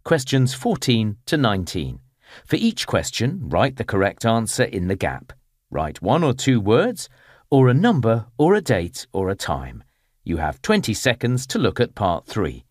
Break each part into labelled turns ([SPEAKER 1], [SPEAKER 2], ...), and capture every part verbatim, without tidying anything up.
[SPEAKER 1] questions fourteen to nineteen. For each question, write the correct answer in the gap. Write one or two words, or a number, or a date, or a time. You have twenty seconds to look at part three.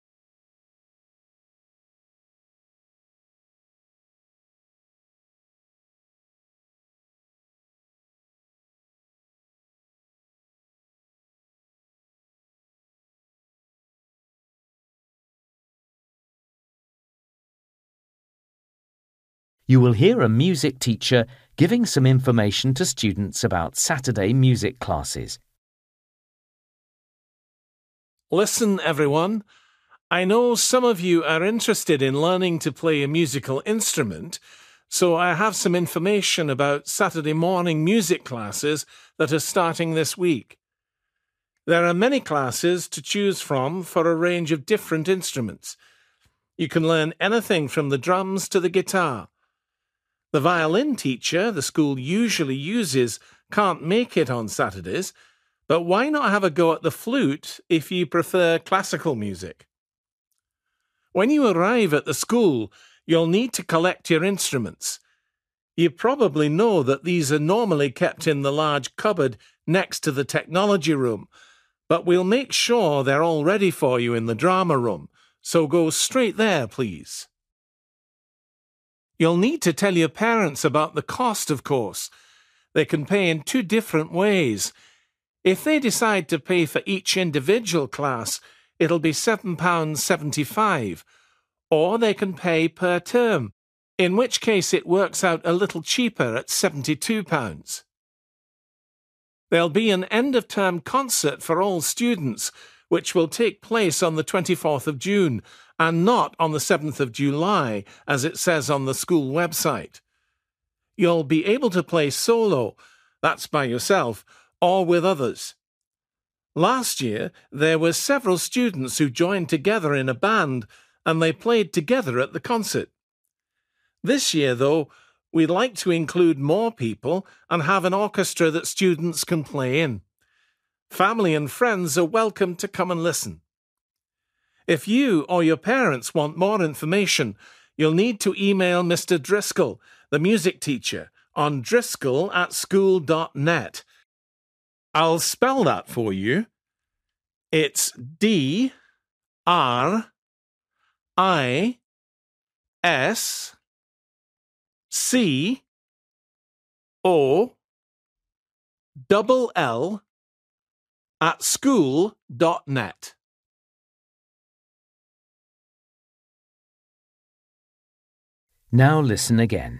[SPEAKER 1] You will hear a music teacher giving some information to students about Saturday music classes.
[SPEAKER 2] Listen, everyone. I know some of you are interested in learning to play a musical instrument, so I have some information about Saturday morning music classes that are starting this week. There are many classes to choose from for a range of different instruments. You can learn anything from the drums to the guitar. The violin teacher the school usually uses can't make it on Saturdays, but why not have a go at the flute if you prefer classical music? When you arrive at the school, you'll need to collect your instruments. You probably know that these are normally kept in the large cupboard next to the technology room, but we'll make sure they're all ready for you in the drama room, so go straight there, please. You'll need to tell your parents about the cost, of course. They can pay in two different ways. If they decide to pay for each individual class, it'll be seven pounds seventy-five, or they can pay per term, in which case it works out a little cheaper at seventy-two pounds. There'll be an end-of-term concert for all students, which will take place on the twenty-fourth of June, and not on the seventh of July, as it says on the school website. You'll be able to play solo, that's by yourself, or with others. Last year, there were several students who joined together in a band, and they played together at the concert. This year, though, we'd like to include more people and have an orchestra that students can play in. Family and friends are welcome to come and listen. If you or your parents want more information, you'll need to email Mister Driscoll, the music teacher, on driscoll at school dot net. I'll spell that for you. It's D R I S C O L L at school dot net.
[SPEAKER 1] Now listen again.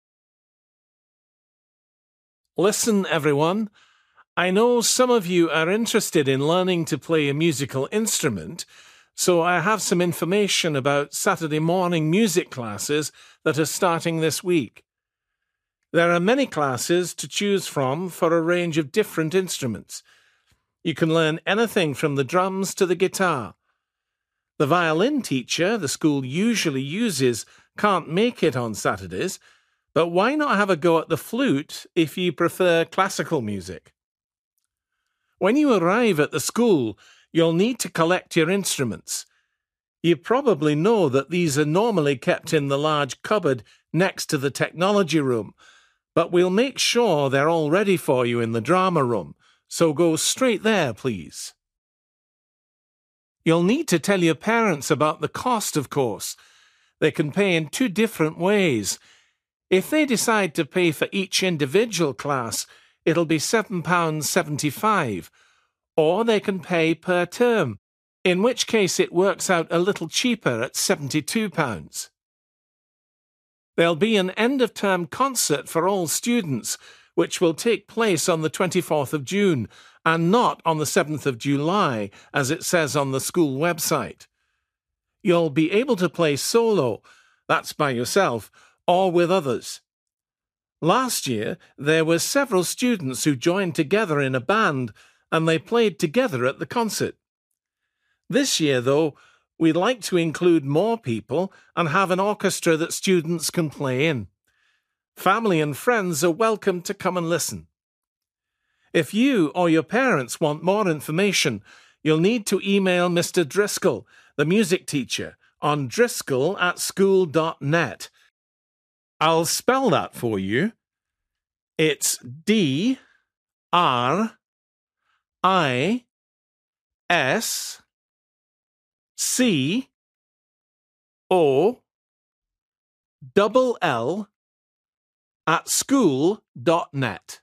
[SPEAKER 2] Listen, everyone. I know some of you are interested in learning to play a musical instrument, so I have some information about Saturday morning music classes that are starting this week. There are many classes to choose from for a range of different instruments. You can learn anything from the drums to the guitar. The violin teacher the school usually uses can't make it on Saturdays, but why not have a go at the flute if you prefer classical music? When you arrive at the school, you'll need to collect your instruments. You probably know that these are normally kept in the large cupboard next to the technology room, but we'll make sure they're all ready for you in the drama room, so go straight there, please. You'll need to tell your parents about the cost, of course. They can pay in two different ways. If they decide to pay for each individual class, it'll be seven pounds seventy-five, or they can pay per term, in which case it works out a little cheaper at seventy-two pounds. There'll be an end-of-term concert for all students, which will take place on the twenty-fourth of June, and not on the seventh of July, as it says on the school website. You'll be able to play solo, that's by yourself, or with others. Last year, there were several students who joined together in a band, and they played together at the concert. This year, though, we'd like to include more people and have an orchestra that students can play in. Family and friends are welcome to come and listen. If you or your parents want more information, you'll need to email Mister Driscoll, the music teacher, on driscoll at school dot net. I'll spell that for you. It's D R I S C O double L at school dot net.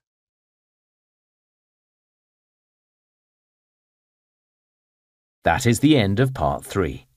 [SPEAKER 1] That is the end of part three.